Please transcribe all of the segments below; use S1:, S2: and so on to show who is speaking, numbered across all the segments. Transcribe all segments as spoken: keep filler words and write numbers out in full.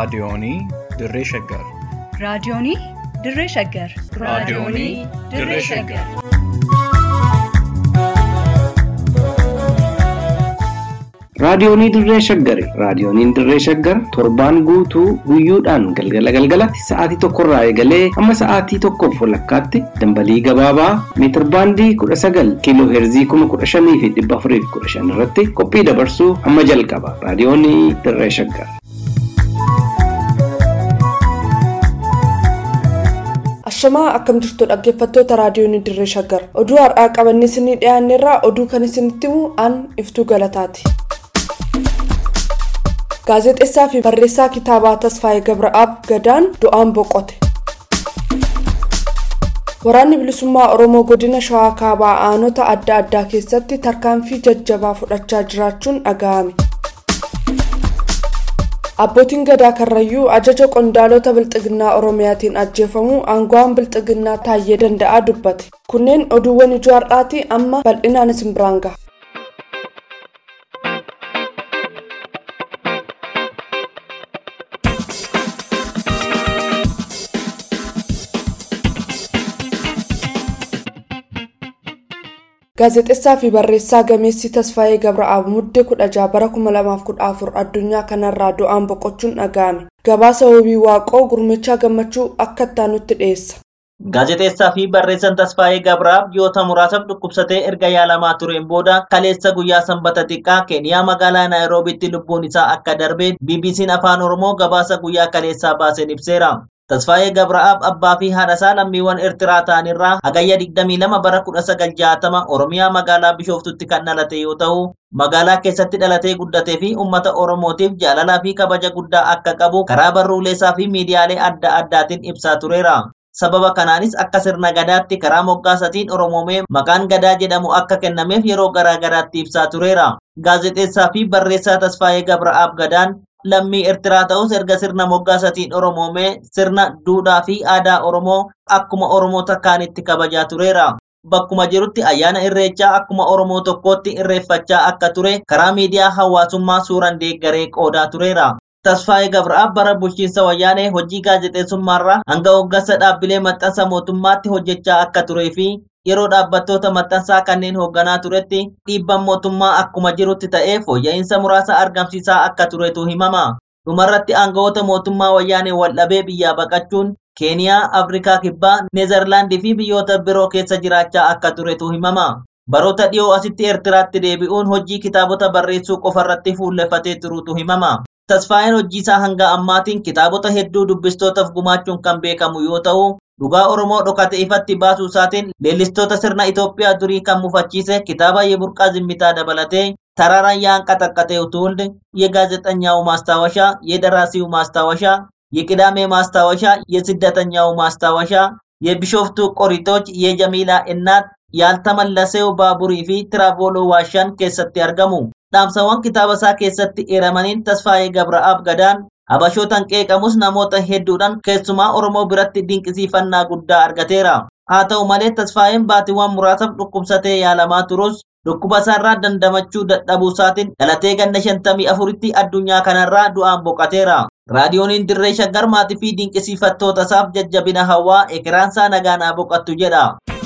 S1: raadiyoonii Dirree Shaggar.
S2: raadiyoonii Dirree Shaggar.
S1: raadiyoonii Dirree Shaggar.
S3: raadiyoonii Dirree Shaggar. raadiyooniin Dirree Shaggar torbaan guutuu guyyoodhaan galgala galgalatti sa'aatii tokkorraa eegalee hamma sa'aatii tokkoof walakkaatti dambalii gabaabaa meetir baandii kudha sagal kiiloo heerzii kuma kudha shanii fi dhibba afurii fi kudha shan irratti qophii dabarsuu hamma jalqaba. raadiyoonii Dirree Shaggar.
S4: Ashamaa akkam jirtu dhaggeeffattoota raadiyoonii Dirree Shaggar. Oduu har'aa qabannee isinii dhiyaanneerraa oduu kan isinitti himu an Iftuu Galataati. Gaazexeessaa fi barreessaa kitaabaa Tasfaayee Gabra'aab Gadaan du'aan boqote. Waraanni bilisummaa Oromoo godina Shawaa Kaabaa aanota adda addaa keessatti tarkaanfii jajjabaa fudhachaa jiraachuun dhaga'ame. Abbootiin Gadaa Karrayyuu ajaja qondaalota Bilxiginnaa Oromiyaatiin ajjeefamuu aangawaan Bilxiginnaa Taayyee Danda'aa dubbate. Kunneen oduuwwan ijoo har'aati, amma bal'inaan isin biraan gaha. Gaazexeessaa fi barreessaa gameessi Tasfaayee Gabra'aab muddee kudha jaha bara kuma lamaaf kudha afur addunyaa kanarraa du'aan boqochuun dhaga'ame. Gabaasa Wabii Waaqoo Gurmechaa Gammachuu akka ittaanutti dhiyeessa.
S5: Gaazexeessaa fi barreessaan Tasfaayee Gabra'aab ji'oota muraasaaf dhukkubsatee erga yaalamaa tureen booda kaleessa guyyaa sanbata xiqqaa Keeniyaa magaalaa Naayiroobiitti lubbuun isaa akka darbe B B C'n Afaan Oromoo gabaasa guyyaa kaleessaa baaseen ibseera. Tasfaayee Gabra'aab abbaa fi haadha isaa lammiiwwan Eertiraa ta'anirraa hagayya digdamii lama bara kudha sagal jaatama Oromiyaa magaalaa Bishooftutti kan dhalate yoo ta'u, magaalaa keessatti dhalatee guddatee fi uummata Oromootiif jaalalaa fi kabaja guddaa akka qabu karaa barruuleesaa fi miidiyaalee adda addaatiin ibsaa tureera. Sababa kanaanis akka sirna Gadaatti karaa moggaasatiin Oromoomee maqaan Gadaa jedhamu akka kennameef yeroo garaa garaatti ibsaa tureera. Gaazexeessaa fi barreessaa Tasfaayee Gabra'aab Gadaan lammii Eertiraa ta'us erga sirna moggaasatiin Oromoomee sirna duudhaa fi aadaa Oromoo akkuma Oromoota kaanitti kabajaa tureera. Bakkuma jirutti ayyaana Irreechaa akkuma Oromoo tokkootti irreeffachaa akka ture karaa miidiyaa hawaasummaa suuraan deeggaree qoodaa tureera. Tasfaayee Gabra'aab bara bulchiinsa wayyaanee hojii gaazexeessummaarraa hanga hooggansa dhaabbilee maxxansa mootummaatti hojjechaa akka turee fi yeroo dhaabbattoota maxxansaa kanneen hoogganaa turetti dhiibbaan mootummaa akkuma jirutti ta'ee fooyya'insa muraasa argamsiisaa akka turetu himama. Dhumarratti aangawoota mootummaa wayyaanee waldhabee biyyaa baqachuun Keeniyaa, Afrikaa Kibbaa, Neezerlaandii fi biyyoota biroo keessa jiraachaa akka turetu himama. Baroota dhiyoo asitti Eertiraatti deebi'uun hojii kitaabota barreessuu qofarratti fuulleffatee turutu himama. Tasfaayeen hojii isaa hanga ammaatiin kitaabota hedduu dubbistootaaf gumaachuun kan beekamu yoo ta'u, dhugaa Oromoo dhokate ifatti baasuu isaatiin leellistoota sirna Itoophiyaa durii kan mufachiise kitaaba Yeburqaa Zimmitaa dabalatee Taraaraan Yaanqaxaqqaxee Tuuld, የጋዜጠኛው ማስታወሻ፣ የደራሲው ማስታወሻ፣ የቅዳሜ ማስታወሻ፣ የስደተኛው ማስታወሻ፣ የቢሾፍቱ ቆሪጦች፣ የጀሚላ እናት፣ ያልተመለሰው ባቡሪ ፊ ትራቮሎ ዋሻን keessatti argamu. Dhaamsawwan kitaaba isaa keessatti eeramaniin Tasfaayee Gabra'aab Gadaan habashootaan qeeqamus namoota hedduudhaan keessumaa Oromoo biratti dinqisiifannaa guddaa argateera. Haa ta'u malee Tasfaayeen baatiiwwan muraasaaf dhukkubsatee yaalamaa turus dhukkuba isaarraa dandamachuu dadhabuu isaatiin dhalatee ganna shantamii afuritti addunyaa kanarraa du'aan boqateera. Raadiyooniin Dirree Shaggar maatii fi dinqisiifattoota isaaf jajjabina hawwaa ekeraansaa nagaanaa boqattu jedha.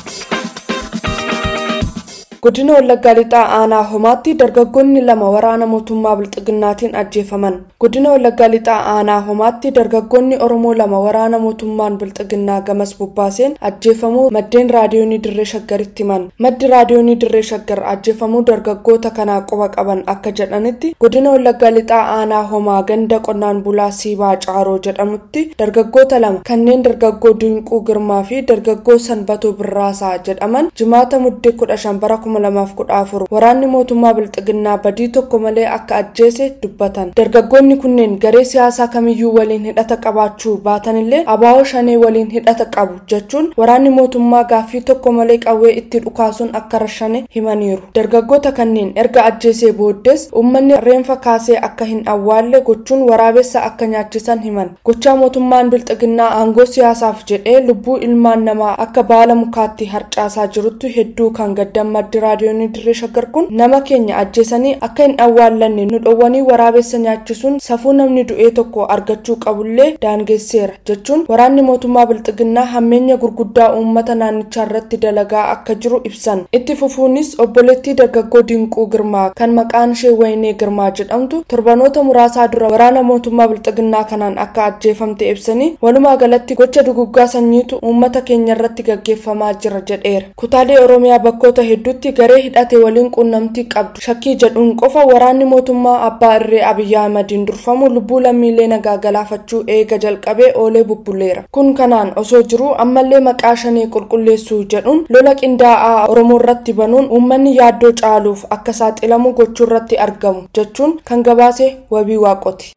S4: Godina Wallaggaa Lixaa aanaa Homaatti dargaggoonni lama waraana mootummaa Bilxiginnaatiin ajjeefaman. Godina Wallaggaa Lixaa aanaa Homaatti dargaggoonni Oromoo lama waraana mootummaan Bilxiginnaa gamas bobbaaseen ajjeefamuu maddeen raadiyoonii Dirree Shaggaritti himan. Maddi raadiyoonii Dirree Shaggar ajjeefamuu dargaggoota kanaa quba qaban akka jedhanitti godina Wallaggaa Lixaa aanaa Homaa ganda qonnaan bulaa Siibaa Caaroo jedhamutti dargaggoota lama kanneen dargaggoo Dinquu Girmaa fi dargaggoo Sanbatoo Birraasaa jedhaman jimaata muddee kudha shan bara kuma lamaaf kudha afur waraanni mootummaa Bilxiginnaa badii tokko malee akka ajjeese dubbatan. Dargaggoonni kunneen garee siyaasaa kamiyyuu waliin hidhata qabaachuu baatanillee abaa'oo shanee waliin hidhata qabu jechuun waraanni mootummaa gaaffii tokko malee qawwee itti dhukaasuun akka rashane himaniiru. Dargaggoota kanneen erga ajjeesee booddees uummanni reenfa kaasee akka hin awwaalle gochuun waraabessa akka nyaachisan himan. Gochaa mootummaan Bilxiginnaa aangoo siyaasaaf jedhee lubbuu ilmaan namaa akka baala mukaatti harcaasaa jirutti hedduu kan gaddan maddi raadiyoonii dirree shaggar kun nama keenya ajjeesanii akka hin awwaallanne nu dhowwanii waraabessa nyaachisuun safuu namni du'ee tokko argachuu qabullee daangesseera jechuun waraanni mootummaa bilxiginnaa hammeenya gurguddaa uummata naannichaa irratti dalagaa akka jiru ibsan. Itti fufuunis obboleettii dargaggoo Dinquu Girmaa kan maqaan ishee Waynee Girmaa jedhamtu torbanoota muraasaa dura waraana mootummaa bilxiginnaa kanaan akka ajjeefamte ibsanii walumaa galatti gocha duguggaa sanyiitu uummata keenya irratti gaggeeffamaa jira jedheera. Kutaalee Oromiyaa bakkoota hedduutti garee hidhate waliin quunnamtii qabdu shakkii jedhuun qofa waraanni mootummaa abbaa irree Abiyyi Ahmediin durfamu lubbuu lammiilee nagaa galaafachuu eega jalqabee oolee bubbuleera. Kun kanaan osoo jiru ammallee maqaa shanee qulqulleessuu jedhuun lola qindaa'aa Oromoo irratti banuun uummanni yaaddoo caaluuf akka saaxilamu gochuu irratti argamu jechuun kan gabaase Wabii Waaqoti.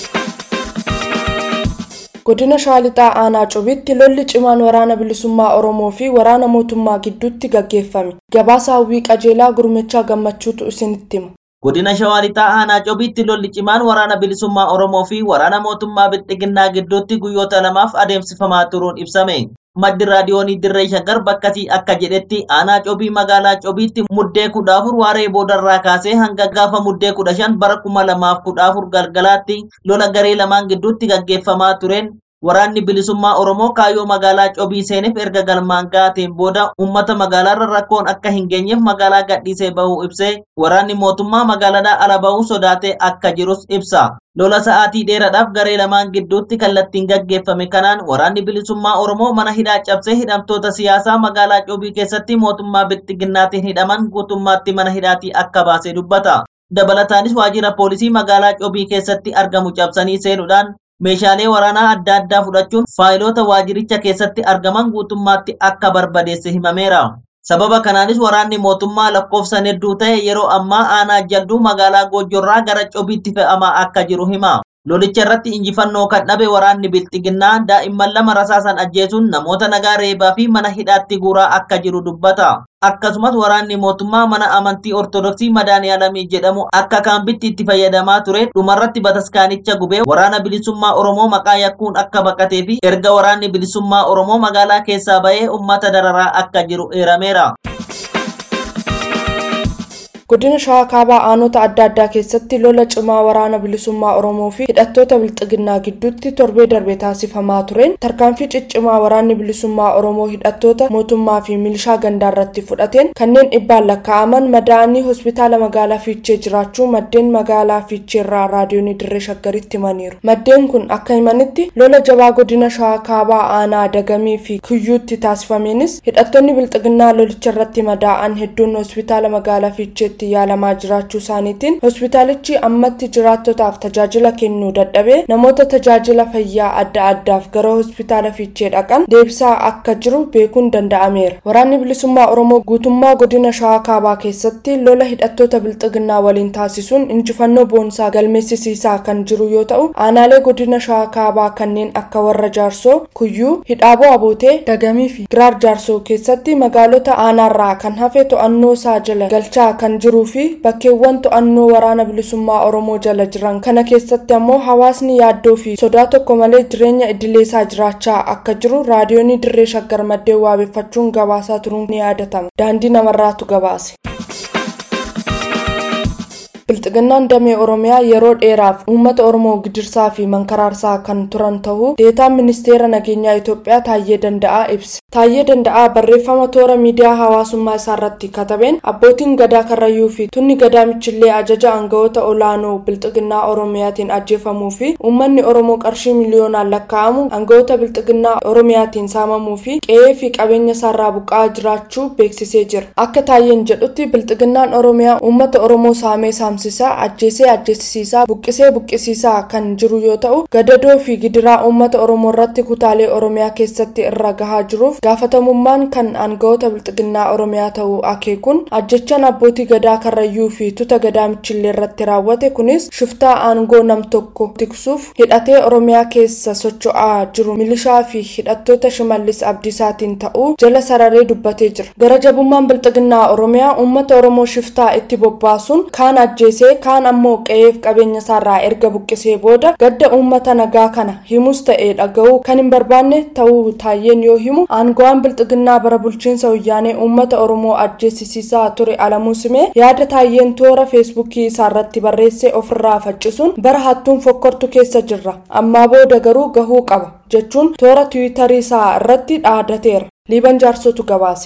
S4: Godina Shaalixaa Aanaa Cubitti lolli cimaan waraana bilisummaa Oromoo fi waraana mootummaa gidduutti gaggeeffame. Gabaasa Hawwii Qajeelaa Gurmechaa Gammachuutu isinitti hima.
S5: Godina Shaalixaa Aanaa Cubitti lolli cimaan waraana bilisummaa Oromoo fi waraana mootummaa bilxiginnaa gidduutti guyyoota lamaaf adeemsifamaa turuun ibsame. Maddi raadiyoonii dirree shaggar bakkasii akka jedhetti Aanaa Cubii magaalaa Cubiitti muddee kudha afur waaree boodarraa kaasee hanga gaafa muddee kudha shan bara kuma lamaaf kudha afur galgalaatti lola garee lamaan gidduutti gaggeeffamaa tureen waraanni bilisummaa Oromoo kaayyoo magaalaa Cubii seeneef erga galmaan gaateen booda uummata magaalaarra rakkoon akka hin geenyeef magaalaa gadhiisee bahuu ibsee waraanni mootummaa magaalaadhaa ala bahuu sodaatee akka jirus ibsa. Lola sa'aatii dheeraadhaaf garee lamaan gidduutti kallattiin gaggeeffame kanaan waraanni bilisummaa Oromoo mana hidhaa cabsee hidhamtoota siyaasaa magaalaa Cubii keessatti mootummaa bilxiginnaatiin hidhaman guutummaatti mana hidhaatii akka baasee dubbata. Dabalataanis waajjira poolisii magaalaa Cubii keessatti argamu cabsanii seenuudhaan meeshaalee waraanaa adda addaa fudhachuun faayiloota waajjiricha keessatti argaman guutummaatti akka barbadeesse himameera. Sababa kanaanis waraanni mootummaa lakkoofsan hedduu ta'e yeroo ammaa Aanaa Jalduu magaalaa Goojjorraa gara Cubiitti fe'amaa akka jiru hima. Lolicha irratti injifannoo kan dhabe waraanni bilxiginnaa daa'imman lama rasaasan ajjeesuun namoota nagaa reebaa fi mana hidhaatti guuraa akka jiru dubbata. Akkasumas waraanni mootummaa mana amantii Ortodoksii Madaaniyaalamii jedhamu akka kaambitti itti fayyadamaa ture dhumarratti bataskaanicha gubee waraana bilisummaa Oromoo maqaa yakkuun akka baqatee fi erga waraanni bilisummaa Oromoo magaalaa keessaa bahee uummata dararaa akka jiru eerameera.
S4: Godina Shawaa Kaabaa aanota adda addaa keessatti lola cimaa waraana bilisummaa Oromoo fi hidhattoota bilxiginnaa gidduutti torbee darbee taasifamaa tureen tarkaanfii ciccimaa waraanni bilisummaa Oromoo hidhattoota mootummaa fi milishaa gandaa irratti fudhateen kanneen dhibbaan lakkaa'aman madaa'anii hospitaala magaalaa Fiichee jiraachuu maddeen magaalaa Fiichee irraa raadiyoonii dirree shaggaritti himaniiru. Maddeen kun akka himanitti lola jabaa godina Shawaa Kaabaa aanaa Dagamii fi Kiyyuutti taasifameenis hidhattoonni bilxiginnaa lolicha irratti madaa'an hedduun hospitaala magaalaa Fiichee yaalamaa jiraachuu isaaniitiin hospitaalichi ammatti jiraattotaaf tajaajila kennuu dadhabee namoota tajaajila fayyaa adda addaaf gara hospitaala Fiichee dhaqan deebisaa akka jiru beekuun danda'ameera. Waraanni bilisummaa Oromoo guutummaa godina Shawaa Kaabaa keessatti lola hidhattoota bilxiginnaa waliin taasisuun injifannoo boonsaa galmeessisiisaa kan jiru yoo ta'u aanaalee godina Shawaa Kaabaa kanneen akka warra Jaarsoo, Kuyyuu, Hidhaaboo Abootee, Dagamii fi Giraar Jaarsoo keessatti magaalota aanaarraa kan hafe to'annoo isaa jala galchaa kan jiru fi bakkeewwan to'annoo waraana bilisummaa Oromoo jala jiran kana keessatti ammoo hawaasni yaaddoo fi sodaa tokko malee jireenya idileesaa jiraachaa akka jiru raadiyoonii dirree shaggar maddeen waabeffachuun gabaasaa turuun ni yaadatama. Daandii namarraatu gabaase. Bilxiginnaan damee Oromiyaa yeroo dheeraaf uummata Oromoo gidirsaa fi mankaraarsaa kan turan ta'uu deetaan ministeera nageenyaa Itoophiyaa Taayyee Danda'aa ibse. Taayyee Danda'aa barreeffama toora miidiyaa hawaasummaa isaa irratti katabeen abbootiin gadaa Karrayyuu fi tunni gadaa Michillee ajaja aangawoota olaanoo bilxiginnaa Oromiyaatiin ajjeefamuu fi uummanni Oromoo qarshii miliyoonaan lakkaa'amu aangawoota bilxiginnaa Oromiyaatiin saamamuu fi qe'ee fi qabeenya isaarraa buqqa'aa jiraachuu beeksisee jira. Akka Taayyeen jedhutti bilxiginnaan Oromiyaa uummata Oromoo saamee saamsisaa ajjeesee ajjeesisiisaa buqqisee buqqisiisaa kan jiru yoo ta'u gadadoo fi gidiraa uummata Oromoo irratti kutaalee Oromiyaa keessatti irra gahaa jiruuf gaafatamummaan kan aangawoota bilxiginnaa Oromiyaa ta'uu akeekuun ajjechaan abbootii gadaa Karrayyuu fi tuta gadaa Michillee irratti raawwate kunis shiftaa aangoo nam tokko tiksuuf hidhatee Oromiyaa keessa socho'aa jiru milishaa fi hidhattoota Shimallis Abdiisaatiin ta'uu jala sararee dubbatee jira. Gara jabummaan bilxiginnaa Oromiyaa uummata Oromoo shiftaa itti bobbaasuun kaan ajjeesuu ajjeesee kaan ammoo qe'eef qabeenya isaarraa erga buqqisee booda gadda uummata nagaa kana himus ta'ee dhaga'uu kan hin barbaanne ta'uu Taayyeen yoo himu aangawaan bilxiginnaa bara bulchiinsa wayyaanee uummata Oromoo ajjeesisiisaa ture Alamuu Simee yaada Taayyeen toora feesbuukii isaarratti barreessee ofirraa faccisuun bara hattuun fokkortu keessa jirra ammaa booda garuu gahuu qaba jechuun toora tiwiitarii isaa irratti dhaadateera. Liiban Jaarsotu gabaase.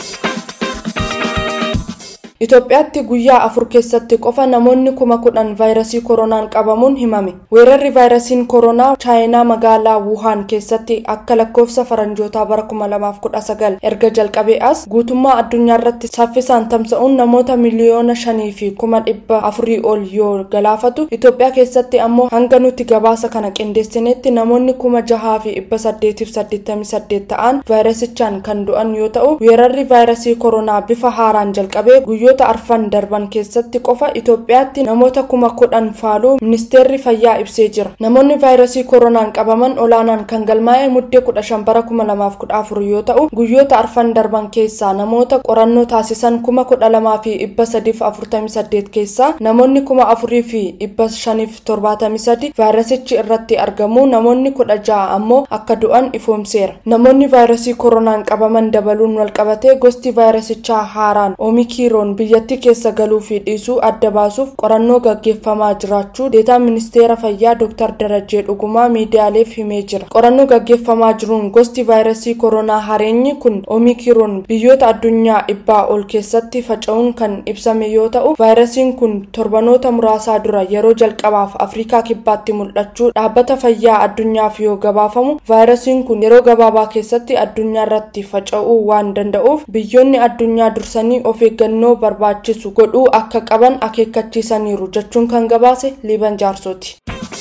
S4: Itoophiyaatti guyyaa afur keessatti qofa namoonni kuma kudhan vaayirasii koronaan qabamuun himame. Weerarri vaayirasiin koronaa Chaayinaa magaalaa Wuhan keessatti akka lakkoofsa faranjootaa bara kuma lamaaf kudha sagal erga jalqabee as guutummaa addunyaa irratti saffisaan tamsa'uun namoota miliyoona shanii fi kuma dhibba afurii ol yoo galaafatu Itoophiyaa keessatti ammoo hanga nuti gabaasa kana qindeessinetti namoonni kuma jahaa fi dhibba saddeetiif saddeettamii saddeet ta'an vaayirasichaan kan du'an yoo ta'u weerarri vaayirasii koronaa bifa haaraan jalqabee guyyoota arfan darban keessatti qofa Itoophiyaatti namoota kuma kudhan faaluu ministeerri fayyaa ibsee jira. Namoonni vaayirasii koronaan qabaman olaanaan kan galmaa'e muddee kudha shan bara kuma lamaaf kudha afur yoo ta'u guyyoota arfan darban keessaa namoota qorannoo taasisan kuma kudha lamaa fi dhibba sadiif afurtamii saddeet keessaa namoonni kuma afurii fi dhibba shaniif torbaatamii sadi vaayirasichi irratti argamu namoonni kudha ja'a ammoo akka du'an ifoomseera. Namoonni vaayirasii koronaan qabaman dabaluun walqabatee gosti vaayirasichaa haaraan Oomikiroon biyyattii keessa galuu fi dhiisuu adda baasuuf qorannoo gaggeeffamaa jiraachuu deetaan ministeera fayyaa Dr. Darajee Dhugumaa miidiyaaleef himee jira. Qorannoo gaggeeffamaa jiruun gosti vaayirasii koronaa hareenyi kun Oomikiroon biyyoota addunyaa dhibbaa ol keessatti faca'uun kan ibsame yoo ta'u vaayirasiin kun torbanoota muraasaa dura yeroo jalqabaaf Afrikaa kibbaatti mul'achuu dhaabbata fayyaa addunyaaf yoo gabaafamu vaayirasiin kun yeroo gabaabaa keessatti addunyaa irratti faca'uu waan danda'uuf biyyoonni addunyaa dursanii of eeggannoo barbaachisu godhuu akka qaban akeekkachiisaniiru jechuun kan gabaase Liiban Jaarsooti.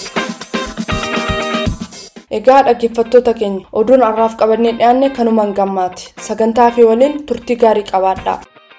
S4: Egaa dhaggeeffattoota keenya oduun har'aaf qabannee dhiyaanne kanumaan gammaati. Sagantaa fi waliin turtii gaarii qabaadhaa.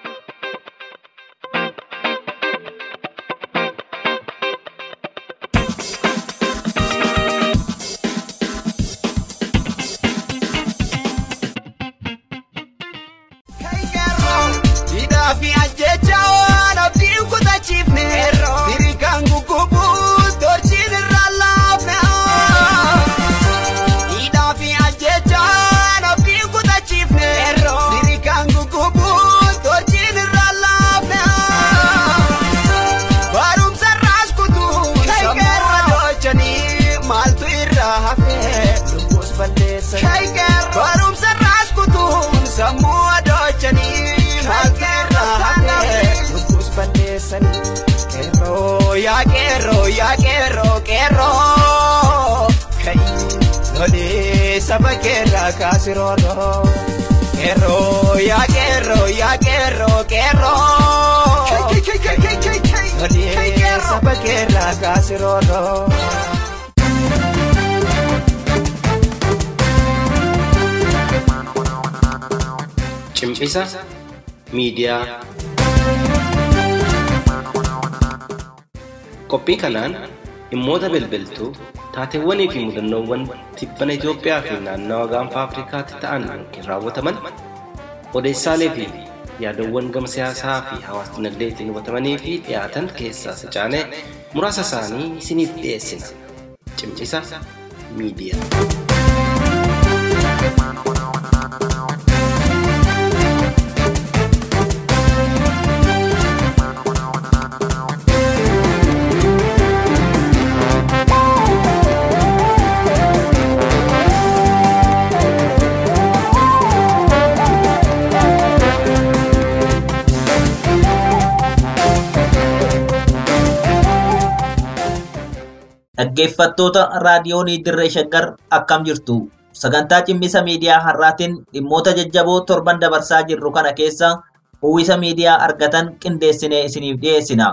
S6: Ya quiero, ya quiero, quiero. Kay, dole sabakera kasirolo. Quiero, ya quiero, ya quiero, quiero. Kay, kay, kay, kay, kay, kay. Dole sabakera kasirolo.
S3: Cimcisa Media. Qophii kanaan dhimmoota bilbiltuu taateewwanii fi mudannoowwan tibbana Itoophiyaa fi naannawa gaanfa Afrikaatti ta'an yookiin raawwataman odeessaalee fi yaadawwan gama siyaasaa fi hawaasa dinagdeetiin hubatamanii fi dhiyaatan keessaa sacaanee muraasa isaanii isiniif dhiyeessina. Cimcisa Miidiyaa.
S5: Dhaggeeffattoota raadiyoonii Dirree Shaggar akkam jirtu. Sagantaa Cimmisa Miidiyaa har'aatiin dhimmoota jajjaboo torban dabarsaa jirru kana keessa uwwisa miidiyaa argatan qindeessinee isiniif dhiyeessina.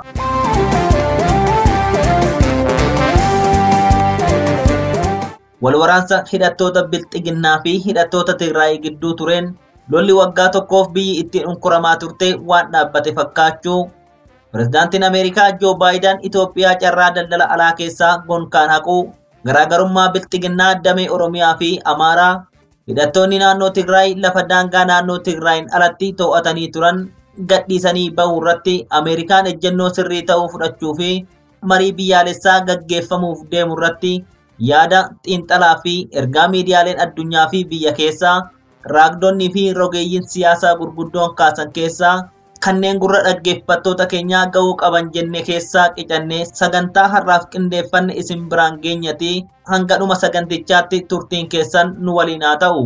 S5: Walwaraansa hidhattoota Bilxiginnaa fi hidhattoota Tigraay gidduu tureen lolli waggaa tokkoof biyyi ittiin unkuramaa turte waan dhaabbate fakkaachuu Pirezidaantiin Ameerikaa Joo Baayiden Itoophiyaa carraa daldala alaa keessaa gonkaan haquu garaagarummaa Bilxiginnaa damee Oromiyaa fi Amaaraa hidhattoonni naannoo Tigraay lafa daangaa naannoo Tigraayin alatti to'atanii turan gadhiisanii bahuu irratti Ameerikaan ejjennoo sirrii ta'uu fudhachuu fi marii biyyaalessaa gaggeeffamuuf deemu irratti yaada xiinxalaa fi ergaa miidiyaaleen addunyaa fi biyya keessaa raagdonnii fi rogeeyyiin siyaasaa gurguddoon kaasan keessaa kanneen gurra dhaggeeffattoota keenyaa ga'uu qaban jenne keessaa qicannee sagantaa har'aaf qindeeffanne isin biraan geenyati hanga dhuma sagantichaatti turtiin keessan nu waliin haa ta'u.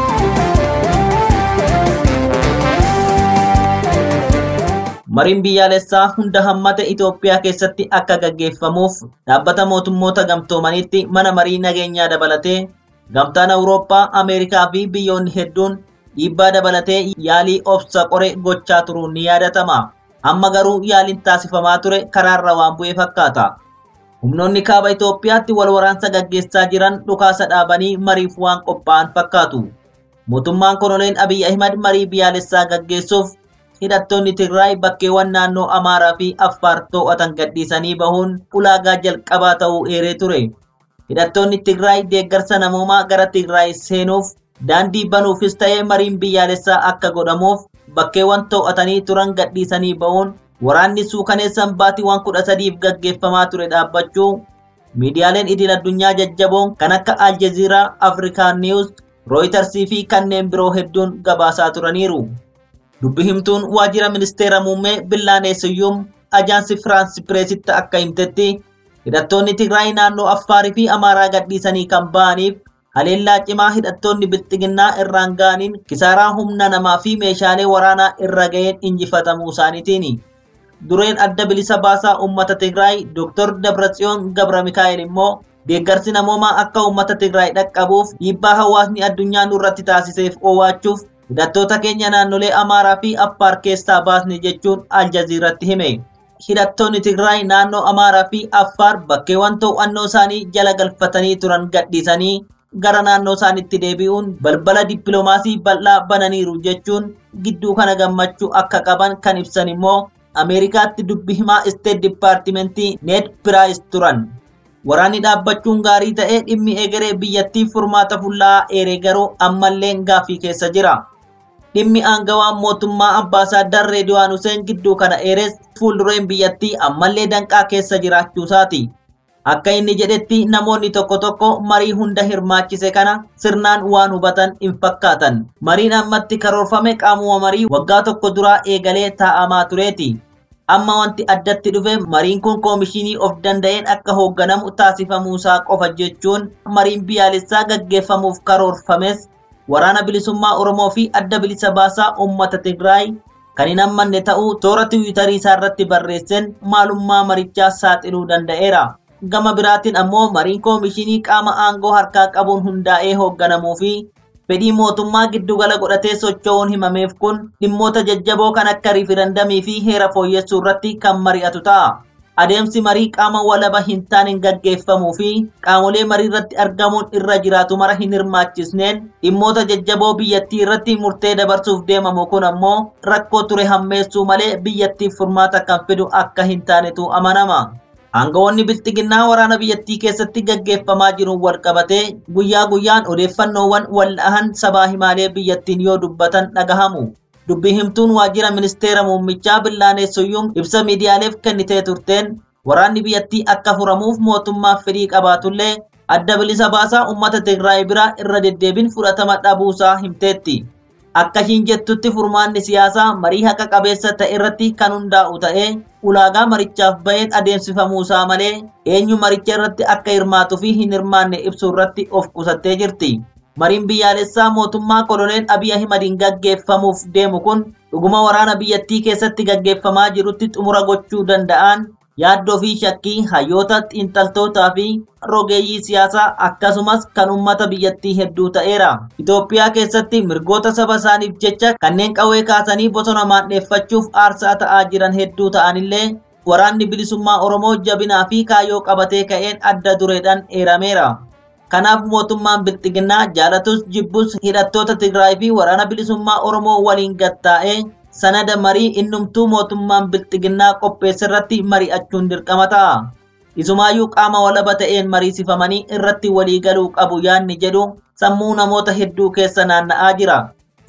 S5: Mariin biyyaalessaa hunda hammate Itoophiyaa keessatti akka gaggeeffamuuf dhaabbata mootummoota gamtoomaniitti mana marii nageenyaa dabalatee gamtaan Awurooppaa, Ameerikaa fi biyyoonni hedduun dhiibbaa dabalatee yaalii obsa qoree gochaa turuun ni yaadatama. Amma garuu yaaliin taasifamaa ture karaarra waan bu'ee fakkaata. Humnoonni kaaba Itoophiyaatti wal waraansa gaggeessaa jiran dhukaasa dhaabanii mariif waan qophaa'an fakkaatu. Mootummaan Koloneel Abiy Ahimad marii biyyaalessaa gaggeessuuf hidhattoonni Tigraay bakkeewwan naannoo Amaaraa fi Affaar to'atan gadhiisanii bahuun ulaagaa jalqabaa ta'uu eeree ture. Hidhattoonni Tigraay deeggarsa namoomaa gara Tigraay seenuuf daandii banuufis ta'ee mariin biyyaalessaa akka godhamuuf bakkeewwan to'atanii turan gadhiisanii bahuun waraanni suukaneessan baatiiwwan kudha sadiif gaggeeffamaa ture dhaabbachuu miidiyaaleen idil addunyaa jajjaboon kan akka Aljazeeraa, Afrikaan Niwus, Rooyitarsii fi kanneen biroo hedduun gabaasaa turaniiru. Dubbi himtuun waajjira ministeera muummee Billaanee Siyyuum ajaansi Firaansi Pireesitti akka himtetti hidhattoonni Tigraay naannoo Affaarii fi Amaaraa gadhiisanii kan ba'aniif haleellaa cimaa hidhattoonni bilxiginnaa irraan ga'aniin kisaaraa humna namaa fi meeshaalee waraanaa irra ga'een injifatamuu isaaniitiini. Dureen adda bilisa baasaa uummata Tigraay Doktor Dabratsiyoon Gabra Mikaa'el immoo deeggarsi namoomaa akka uummata Tigraay dhaqqabuuf dhiibbaa hawaasni addunyaa nurratti taasiseef oowwaachuuf hidhattoota keenya naannolee Amaaraa fi Affaar keessaa baasne jechuun Aljazeeratti hime. Hidhattoonni Tigraay naannoo Amaaraa fi Affaar bakkeewwan to'annoo isaanii jala galfatanii turan gadhiisanii gara naannoo isaaniitti deebi'uun balbala dippiloomaasii bal'aa bananiiru jechuun gidduu kana gammachuu akka qaban kan ibsan immoo Ameerikaatti dubbi himaa Isteet Dipaartimentii Ned Piraayis turan. Waraanni dhaabbachuun gaarii ta'ee dhimmi egeree biyyattii furmaata fuulla'aa eeree garuu ammallee gaaffii keessa jira. Dhimmi aangawaan mootummaa Ambaasaaddar Reediwaan Huseen gidduu kana eeres fuuldureen biyyattii ammallee danqaa keessa jiraachuusaati. Akka inni jedhetti namoonni tokko tokko marii hunda hirmaachise kana sirnaan waan hubatan hin fakkaatan. Mariin ammatti karoorfame qaamuma marii waggaa tokko duraa eegalee taa'amaa tureeti. Amma wanti addatti dhufe mariin kun koomishinii of danda'een akka hoogganamu taasifamuusaa qofa jechuun mariin biyyaalessaa gaggeeffamuuf karoorfames waraana bilisummaa Oromoo fi adda bilisa baasaa uummata Tigraay kan hin ammanne ta'uu toora tiwiitarii isaa irratti barreesseen maalummaa marichaa saaxiluu danda'eera. Gama biraatiin ammoo mariin koomishinii qaama aangoo harkaa qabuun hundaa'ee hoogganamuu fi fedhii mootummaa giddugala godhatee socho'uun himameef kun dhimmoota jajjaboo kan akka riiferendamii fi heera fooyyessuu irratti kan mari'atu ta'a. Adeemsi marii qaama walaba hin taaneen gaggeeffamuu fi qaamolee marii irratti argamuun irra jiraatu mara hin hirmaachisneen dhimmoota jajjaboo biyyattii irratti murtee dabarsuuf deemamu kun ammoo rakkoo ture hammeessuu malee biyyattiif furmaata kan fidu akka hin taanetu amanama. Aangawoonni bilxiginnaa waraana biyyattii keessatti gaggeeffamaa jiruun wal qabatee guyyaa guyyaan odeeffannoowwan wal'ahan sabaa himaalee biyyattiin yoo dubbatan dhagahamu. Dubbii himtuun waajjira ministeera muummichaa Billaanee Siyyuum ibsa miidiyaaleef kennitee turteen waraanni biyyattii akka furamuuf mootummaaf fedhii qabaatullee adda bilisa baasaa uummata Tigraay bira irra deddeebiin fudhatama dhabuusaa himteetti. Akka hin jettutti furmaanni siyaasaa marii haqa qabeessa ta'e irratti kan hundaa'u ta'ee ulaagaa marichaaf baheen adeemsifamuusaa malee eenyu maricha irratti akka hirmaatuu fi hin hirmaanne ibsuu irratti of qusattee jirti. Mariin biyyaalessaa mootummaa Koloneel Abiy Ahimadiin gaggeeffamuuf deemu kun dhuguma waraana biyyattii keessatti gaggeeffamaa jirutti xumura gochuu danda'an yaaddoo fi shakkii hayyoota xiinxaltootaa fi rogeeyyii siyaasaa akkasumas kan uummata biyyattii hedduu ta'eera. Itoophiyaa keessatti mirgoota saba isaaniif jecha kanneen qawwee kaasanii bosona maandheeffachuuf aarsaa ta'aa jiran hedduu ta'anillee waraanni bilisummaa Oromoo jabinaa fi kaayyoo qabatee ka'een adda dureedhaan eerameera. Kanaaf mootummaan bilxiginnaa jaalatus jibbus hidhattoota Tigraay fi waraana bilisummaa Oromoo waliin gattaa'ee sanada marii innumtuu mootummaan bilxiginnaa qopheesse irratti mari'achuun dirqama ta'a. Isumaayyuu qaama walaba ta'een mariisifamanii irratti walii galuu qabu yaanni jedhu sammuu namoota hedduu keessa naanna'aa jira.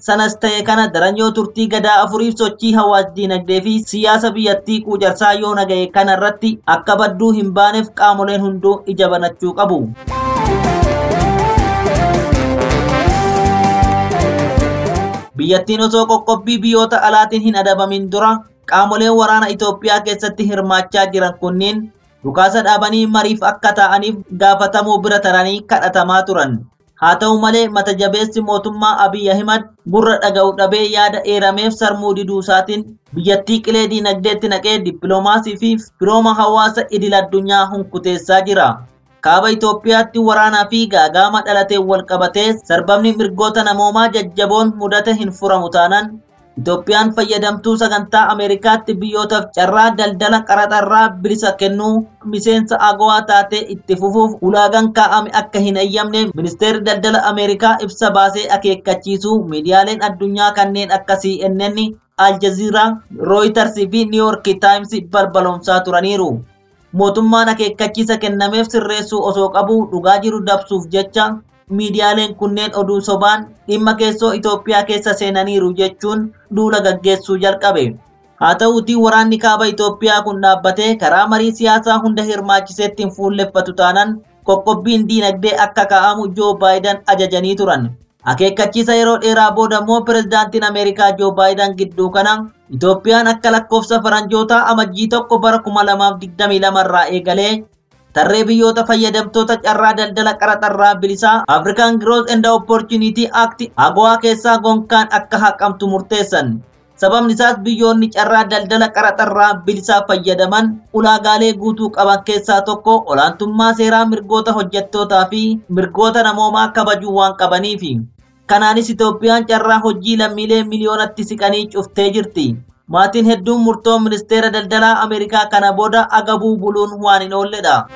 S5: Sanas ta'e kana daranyoo turtii gadaa afuriif sochii hawaas diinagdee fi siyaasa biyyattii quucarsaa yoo naga'e kana irratti akka badduu hin baaneef qaamoleen hunduu ija banachuu qabu. Biyyattiin osoo qoqqobbii biyyoota alaatiin hin adabamin dura qaamoleen waraana Itoophiyaa keessatti hirmaachaa jiran kunniin dhukaasa dhaabanii mariif akka ta'aniif gaafatamuu bira taranii kadhatamaa turan. Haa ta'u malee mata jabeessi mootummaa Abiy Ahimad gurra dhaga'u dhabee yaada eerameef sarmuu diduu isaatiin biyyattii qilee diinagdeetti naqee dippiloomaasii fi firooma hawaasa idil addunyaa hunkuteessaa jira. Kaaba Itoophiyaatti waraanaa fi gaagaama dhalatee wal qabatee sarbamni mirgoota namoomaa jajjaboon mudate hin furamu taanaan Itoophiyaan fayyadamtuu sagantaa Ameerikaatti biyyootaaf carraa daldala qaraxarraa bilisa kennuu miseensa agowaa taatee itti fufuuf ulaagaan kaa'ame akka hin eeyyamne ministeerri daldala Ameerikaa ibsa baasee akeekkachiisuu miidiyaaleen addunyaa kanneen akka C N N, Al Jazeera, Reuters fi New York Times balbalomsaa turaniiru. Mootummaan akeekkachiisa kennameef sirreessuu osoo qabu dhugaa jiru dabsuuf jecha miidiyaaleen kunneen oduu sobaan dhimma keessoo Itoophiyaa keessa seenaniiru jechuun duula gaggeessuu jalqabe. Haa ta'uutii waraanni kaaba Itoophiyaa kun dhaabbatee karaa marii siyaasaa hunda hirmaachiseetti hin fuulleffatu taanaan qoqqobbiin diinagdee akka kaa'amu Joo Baayiden ajajanii turan. Akeekkachiisa yeroo dheeraa booda immoo pirezidaantiin Ameerikaa Joo Baayiden gidduu kana Itoophiyaan akka lakkoofsa faranjootaa amajjii tokko bara kuma lamaaf digdamii lama irraa eegalee tarree biyyoota fayyadamtoota carraa daldala qaraxarraa bilisaa African Growth and Opportunity Act agowaa keessaa gonkaan akka haqamtu murteessan. Sababni isaas biyyoonni carraa daldala qaraxarraa bilisaa fayyadaman ulaagaalee guutuu qaban keessaa tokko olaantummaa seeraa mirgoota hojjettootaa fi mirgoota namoomaa kabajuu waan qabaniifi. Kanaanis Itoophiyaan carraa hojii lammiilee miliyoonatti siqanii cuftee jirti. Maatiin hedduun murtoo ministeera daldalaa Ameerikaa kana booda agabuu buluun waan hin oolledha.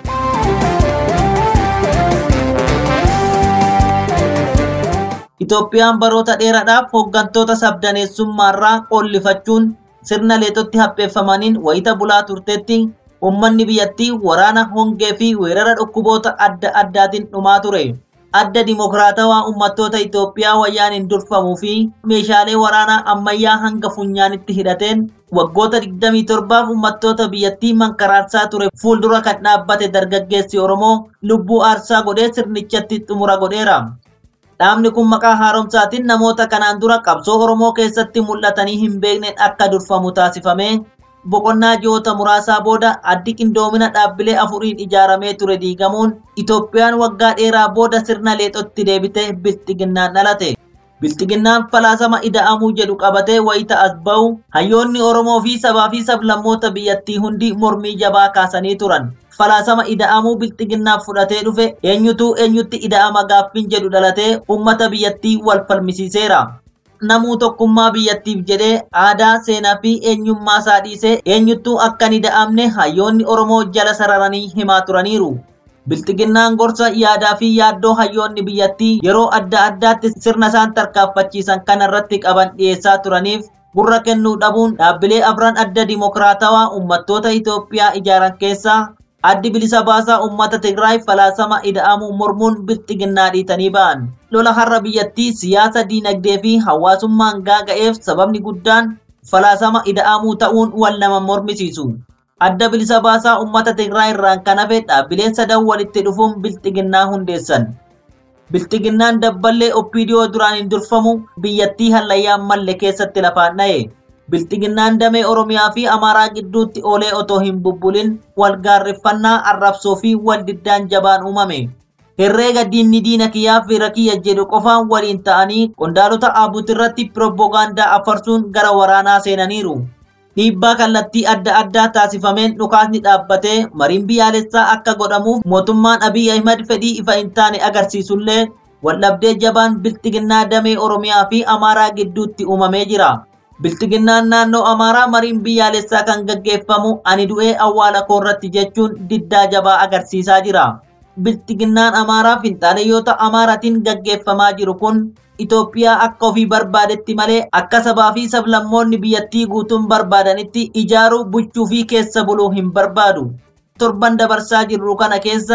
S5: Itoophiyaan baroota dheeraadhaaf hooggantoota sabdaneessummaarraa qollifachuun sirna leexotti hapheeffamaniin wayita bulaa turteetti uummanni biyyattii waraana hongee fi weerara dhukkuboota adda addaatiin dhumaa ture. Adda dimokiraatawaa uummattoota Itoophiyaa wayyaaniin durfamuu fi meeshaalee waraanaa ammayyaa hanga funyaanitti hidhateen waggoota digdamii torbaaf uummattoota biyyattii mankaraarsaa ture fuuldura kan dhaabbate dargaggeessi Oromoo lubbuu aarsaa godhee sirnichatti xumura godheera. Dhaabni kun maqaa haaromsaatiin namoota kanaan dura qabsoo Oromoo keessatti mul'atanii hin beekneen akka durfamu taasifame. Boqonnaa ji'oota muraasaa booda addi qindoomina dhaabbilee afuriin ijaaramee ture diigamuun Itoophiyaan waggaa dheeraa booda sirna leexotti deebitee bilxiginnaan dhalate. Bilxiginnaan falaasama ida'amuu jedhu qabatee wayita as ba'u hayyoonni Oromoo fi sabaa fi sablammoota biyyattii hundi mormii jabaa kaasanii turan. Falaasama ida'amuu bilxiginnaaf fudhatee dhufe eenyutu eenyutti ida'ama gaaffiin jedhu dhalatee uummata biyyattii wal falmisiiseera. Namuu tokkummaa biyyattiif jedhee aadaa seenaa fi eenyummaa isaa dhiisee eenyuttuu akka hin ida'amne hayyoonni Oromoo jala sararanii himaa turaniiru. Bilxiginnaan gorsa yaadaa fi yaaddoo hayyoonni biyyattii yeroo adda addaatti sirna isaan tarkaanfachiisan kanarratti qaban dhiyeessaa turaniif gurra kennuu dhabuun dhaabbilee afran adda dimokiraatawaa uummattoota Itoophiyaa ijaaran keessaa addi bilisa baasaa uummata Tigraay falaasama ida'amuu mormuun bilxiginnaa dhiitanii ba'an. Lola har'a biyyattii siyaasa diinagdee fi hawaasummaan gaaga'eef sababni guddaan falaasama ida'amuu ta'uun wal nama mormisiisu. Adda bilisa baasaa uummata Tigraay irraan kan hafe dhaabbileen sadan walitti dhufuun bilxiginnaa hundeessan. Bilxiginnaan dabballee Oppiidiyoo duraan hin durfamu biyyattii hallayyaan malle keessatti lafaan dha'e. Bilxiginnaan damee Oromiyaa fi Amaaraa gidduutti oolee otoo hin bubbulin wal gaarreffannaa arrabsoo fi wal diddaan jabaan uumame. Herreega diinni diina kiyyaa fi rakiyya jedhu qofaan waliin ta'anii qondaalota aabuutirratti pirooppogaandaa afarsuun gara waraanaa seenaniiru. Dhiibbaa kallattii adda addaa taasifameen dhukaasni dhaabbatee mariin biyyaalessaa akka godhamuuf mootummaan Abiy Ahimad fedhii ifa hin taane agarsiisullee waldhabdee jabaan bilxiginnaa damee Oromiyaa fi Amaaraa gidduutti uumamee jira. Bilxiginnaan naannoo Amaaraa mariin biyyaalessaa kan gaggeeffamu ani du'ee awwaala koorratti jechuun diddaa jabaa agarsiisaa jira. Bilxiginnaan Amaaraa finxaaleeyyoota Amaaraatiin gaggeeffamaa jiru kun Itoophiyaa akka ofii barbaadetti malee akka sabaa fi sablammoonni biyyattii guutuun barbaadanitti ijaaruu bulchuu fi keessa buluu hin barbaadu. Torban dabarsaa jirru kana keessa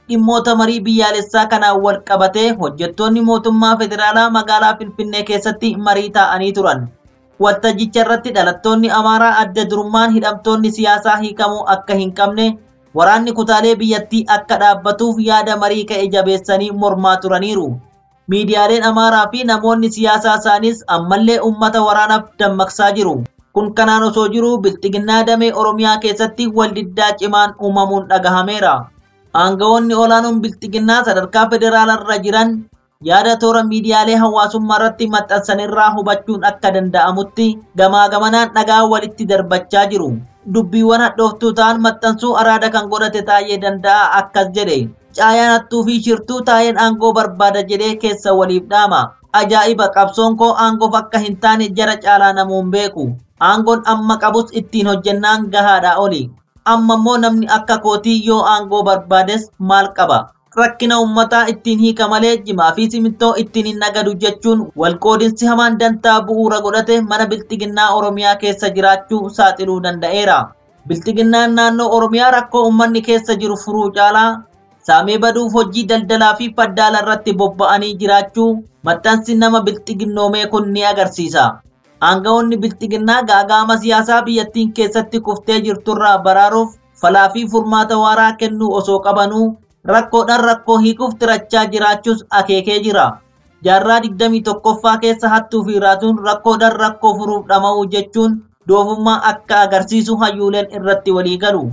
S5: dhimmoota marii biyyaalessaa kanaan wal qabatee hojjettoonni mootummaa federaalaa magaalaa Finfinnee keessatti marii taa'anii turan. Waltajjicha irratti dhalattoonni Amaaraa adda durummaan hidhamtoonni siyaasaa hiikamuu akka hin qabne, waraanni kutaalee biyyattii akka dhaabbatuuf yaada marii ka'e jabeessanii mormaa turaniiru. Miidiyaaleen Amaaraa fi namoonni siyaasaa isaanis ammallee uummata waraanaaf dammaqsaa jiru. Kun kanaan osoo jiru bilxiginnaa damee Oromiyaa keessatti waldiddaa cimaan uumamuun dhagahameera. Aangawoonni olaanoon bilxiginnaa sadarkaa federaalarra jiran yaada toora miidiyaalee hawaasummaa irratti maxxansanirraa hubachuun akka danda'amutti gamaa gamanaan dhagaa walitti darbachaa jiru. Dubbiiwwan hadhooftuu ta'an maxxansuu araada kan godhate Taayyee Danda'aa akkas jedhe. Caayaan hattuu fi shirtuu Taayyeen aangoo barbaada jedhee keessa waliif dhaama. Ajaa'iba, qabsoon koo aangoof akka hin taane jara caalaa namuun beeku. Aangoon amma qabus ittiin hojjennaan gahaadha oli. Amma immoo namni akka kootii yoo aangoo barbaades maal qaba? Rakkina uummataa ittiin hiika malee jimaa fi simintoo ittiin hin nagadu jechuun walqoodinsi hamaan dantaa bu'uura godhate mana bilxiginnaa Oromiyaa keessa jiraachuu saaxiluu danda'eera. Bilxiginnaan naannoo Oromiyaa rakkoo uummanni keessa jiru furuu caalaa saamee baduuf hojii daldalaa fi faddaala irratti bobba'anii jiraachuu maxxansi nama bilxiginnoomee kun ni agarsiisa. Aangawoonni bilxiginnaa gaagaama siyaasaa biyyattiin keessatti kuftee jirturraa baraaruuf falaa fi furmaata waaraa kennuu osoo qabanuu rakkoodhaan rakkoo hiikuuf tirachaa jiraachuus akeekee jira. Jaarraa digdamii tokkoffaa keessa hattuu fi raatuun rakkoodhaan rakkoo furuuf dhama'uu jechuun doofummaa akka agarsiisu hayyuuleen irratti walii galu.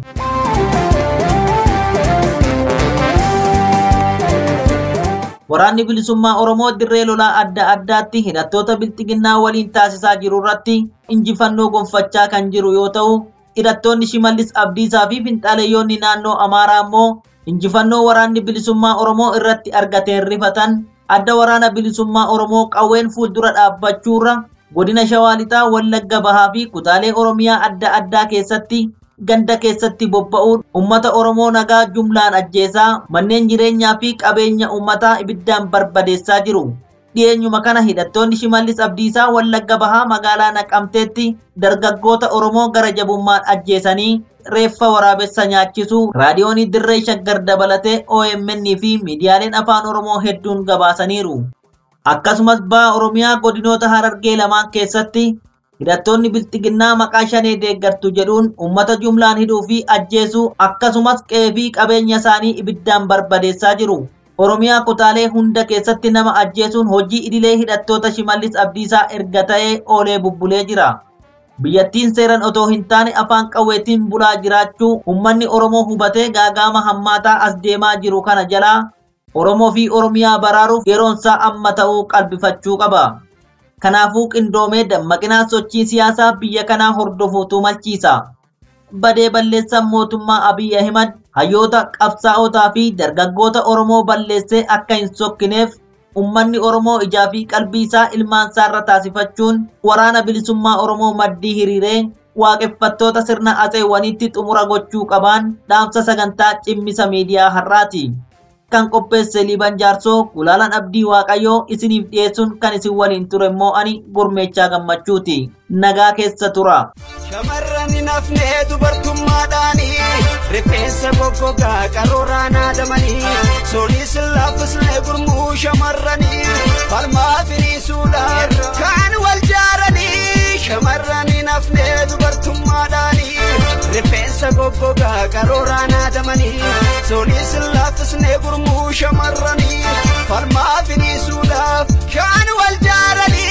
S5: Waraanni bilisummaa Oromoo dirree lolaa adda addaatti hidhattoota bilxiginnaa waliin taasisaa jiru irratti injifannoo gonfachaa kan jiru yoo ta'u, hidhattoonni Shimallis Abdiisaa fi finxaaleeyyoonni naannoo Amaaraa immoo injifannoo waraanni bilisummaa Oromoo irratti argateen rifatan adda waraana bilisummaa Oromoo qawween fuuldura dhaabbachuurra godina Shawaa Lixaa, Wallagga Bahaa fi kutaalee Oromiyaa adda addaa keessatti ganda keessatti bobba'uun ummata Oromoo nagaa jumlaan ajjeesaa, manneen jireenyaa fi qabeenya ummataa ibiddaan barbadeessaa jiru. Dhiyeenyuma kana hidhattoonni Shimallis Abdiisaa Wallagga Bahaa magaalaa Naqamteetti dargaggoota Oromoo gara jabummaan ajjeesanii reeffa waraabessa nyaachisuu raadiyoonii Dirree Shaggar dabalatee O M N fi miidiyaaleen afaan Oromoo hedduun gabaasaniiru. Akkasumas baha Oromiyaa godinoota Harargee lamaan keessatti hidhattoonni bilxiginnaa maqaa shanee deeggartu jedhuun ummata jumlaan hidhuu fi ajjeesuu akkasumas qe'ee fi qabeenya isaanii ibiddaan barbadeessaa jiru. Oromiyaa kutaalee hunda keessatti nama ajjeesuun hojii idilee hidhattoota Shimallis Abdiisaa erga ta'ee oolee bubbulee jira. Biyyattiin seeran otoo hin taane afaan qawweetiin bulaa jiraachuu ummanni Oromoo hubatee gaagaama hammaataa as deemaa jiru kana jalaa Oromoo fi Oromiyaa baraaruuf yeroonsaa amma ta'uu qalbifachuu qaba. Kanaafuu qindoomee dammaqinaa sochii siyaasaa biyya kanaa hordofuutu malchiisa. Badee balleessaan mootummaa Abiy Ahimad hayyoota qabsaa'otaa fi dargaggoota Oromoo balleessee akka hin sokkineef ummanni Oromoo ijaa fi qalbii isaa ilmaan isaarra taasifachuun waraana bilisummaa Oromoo maddii hiriiree waaqeffattoota sirna atseewwaniitti xumura gochuu qabaan dhaamsa sagantaa cimmisa miidiyaa har'aati. Kan qopheesse Liiban Jaarsoo, Gulaalaan Abdii Waaqayyoo isiniif dhiyeessuun kan isin waliin ture immoo ani Gurmeechaa Gammachuuti. Nagaa keessa tura.
S6: Shamarran hin hafnee dubartummaadhaanii rifeensa goggogaa qarooraan haadamanii soolii sillaafisnee gurmuu shamarranii falmaa firiisuudhaan kaan wal jaaranii. Shamarran hin hafnee dubartummaadhaanii rifeensa goggogaa qarooraan haadamanii soolii sillaafisnee gurmuu shamarranii falmaa firiisuudhaaf kaan wal jaaranii.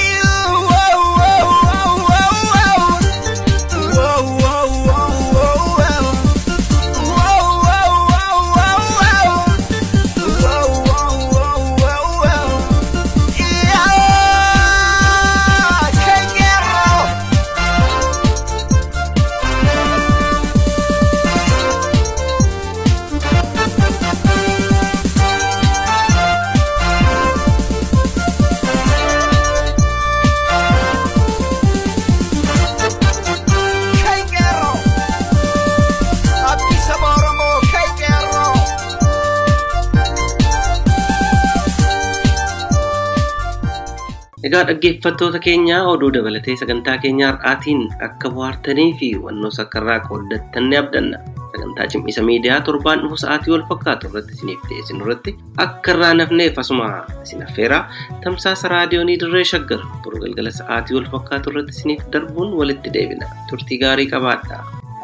S3: Egaa dhaggeeffattoota keenya oduu dabalatee sagantaa keenya har'aatiin akka bohaartanii fi wannoo sakkarraa qooddattan ni abdanna. sagantaa cimisa miidiyaa torbaan dhufu sa'aatii wal fakkaatu irratti isiniif dhiyeessinu irratti akka irraa nafneef asuma isin affeeraa tamsaasa raadiyoonii dirree shaggar boru galgala sa'aatii wal fakkaatu irratti isiniif darbuun walitti deebina. Turtii gaarii qabaadhaa.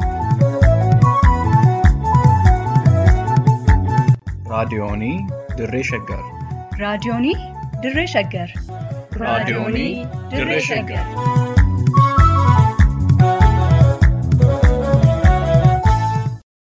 S1: raadiyoonii dirree shaggar.
S2: raadiyoonii dirree shaggar.
S1: raadiyoonii dirree shaggar.